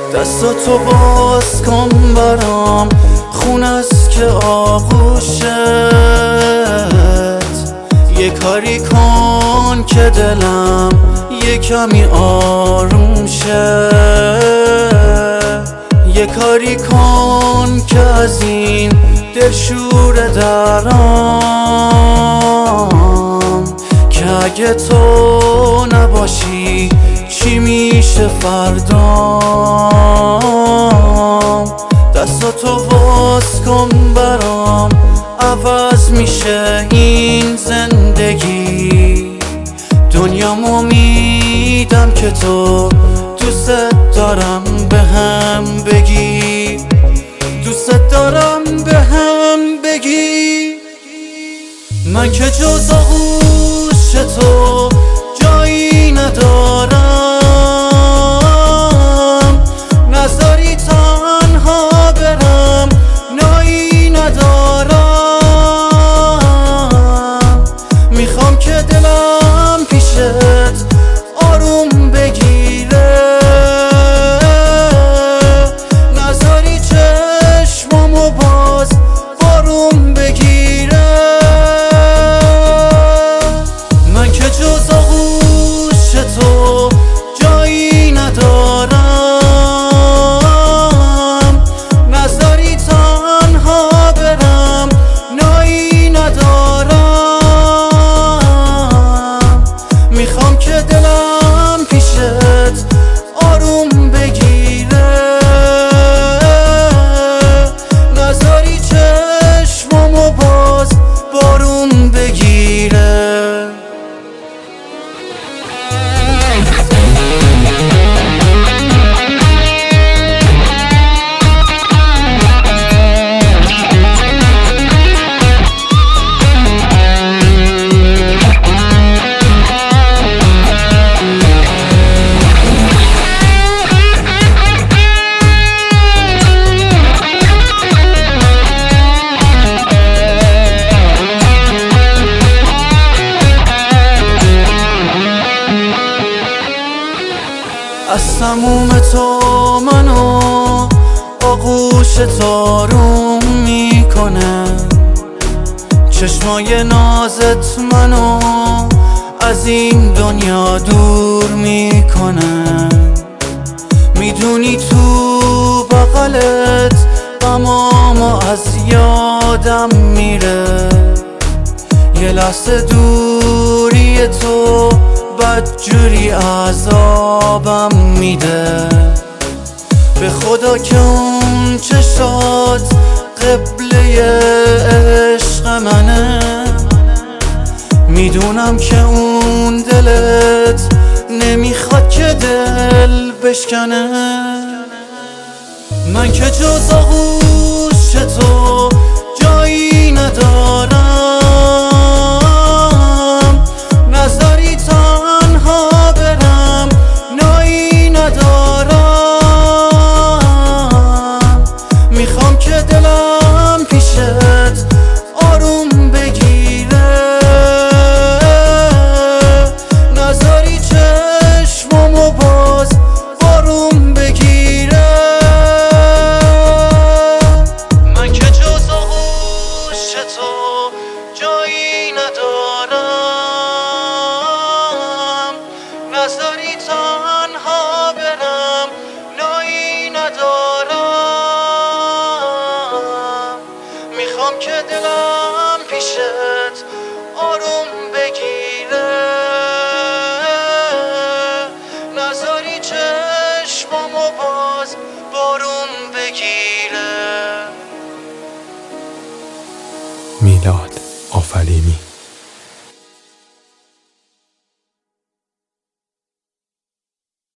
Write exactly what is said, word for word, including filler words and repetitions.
دستاتو باز کن برام، خون است که آغوشت. یه کاری کن که دلم یه کمی آروم شه. یه کاری کن که از این دلشور درام، که اگه تو نباشی چی میشه فردام. دستاتو باز کن برام، عوض میشه این زندگی. دنیامو میدم که تو دوست دارم به هم بگی، دوست دارم به هم بگی. من که جز آغوش تو جایی ندارم، نذاری تنها برم نایی ندارم. میخوام که دلم پیشت آروم بگیره، نذاری چشمامو باز بارون بگیره. من که جز آغوش تو جایی ندارم، نذاری تنها برم نایی ندارم. میخوام که دلم پیشت آروم بگیره، نذاری چشمامو باز بارون بگیره. از تموم تو منو آغوش آروم میکنه، چشمای نازت منو از این دنیا دور میکنه. میدونی تو بغلت غمامو از یادم میره، یه لحظه دوری تو بدجوری عذابم میده. به خدا که اون چشات قبله عشق منه، میدونم که اون دلت نمیخواد که دل بشکنه. من که جز آغوش تو جایی ندارم، نذاری تنها برم نایی ندارم. میخوام که دلم پیشت آروم بگیره، نذاری چشمامو باز بارون بگیره. من که جز آغوش تو جایی ندارم، نذاری تنها برم نایی ندارم. میخوام که دلم پیشت آروم بگیره، نذاری چشمامو باز بارون بگیره. میلاد آفرینی.